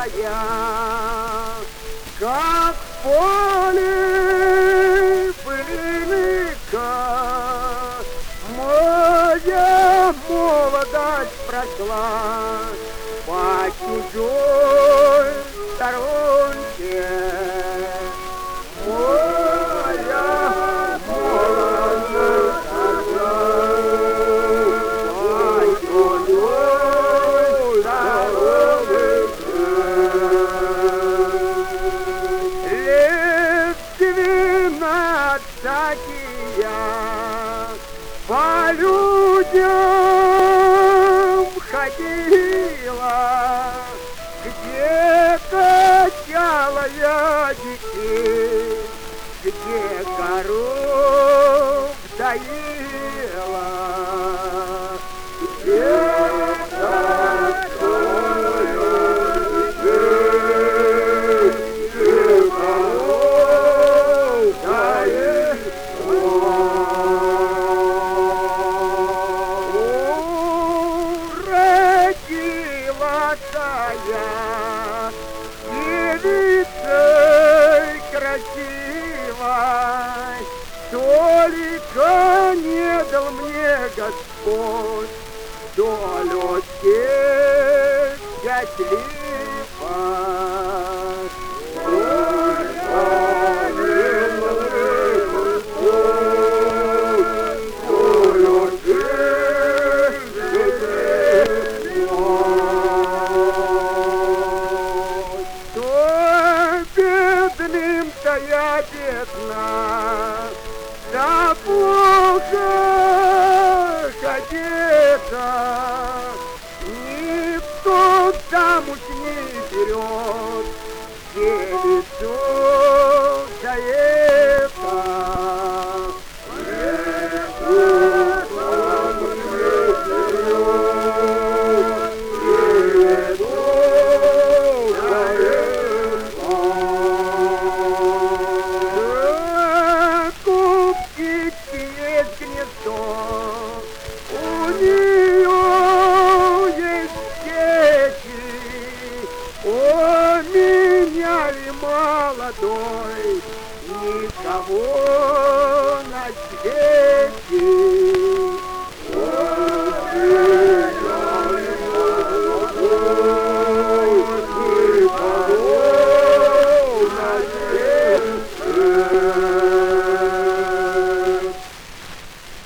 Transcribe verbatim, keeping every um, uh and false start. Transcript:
моя, как в поле пыльника, моя молодость прошла по чужой сторонке. Моя молодость прошла по чужой сторонке. Лет двенадцати я по людям ходила, где качала я детей, где коров доила, где качала я детей, где коров доила. Девицей красивой, только не дал мне Господь долю счастливой. Только не дал мне Господь долю бедным-то я бедна, да плохо одета, никто замуж не берет девицу.